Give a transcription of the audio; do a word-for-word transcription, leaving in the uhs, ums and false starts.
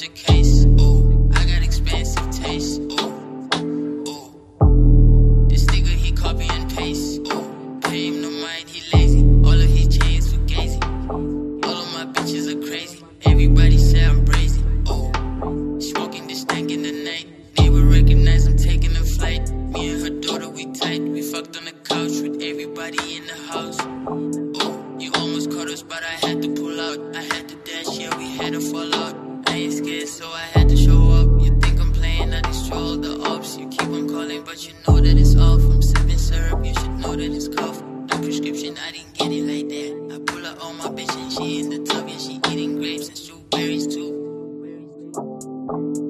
catch a case. Ooh, I got expensive taste. Ooh, ooh. This nigga, he copy and paste. Ooh, pay him no mind, he lazy. All of his chains fugazi. All of my bitches are crazy. Everybody say I'm brazy. Ooh, smoking this stank in the night. Neighbor recognize I'm taking a flight. Me and her daughter, we tight. We fucked on the couch with everybody in the house. Ooh, you almost caught us, but I had to pull out. I had to dash, yeah, we had a fallout. I ain't scared, so I had to show up. You think I'm playing, I destroy all the ops. You keep on calling, but you know that it's off. I'm sipping syrup, you should know that it's cough. No prescription, I didn't get it like that. I pull out on my bitch and she in the tub, yeah, she eating grapes and strawberries too.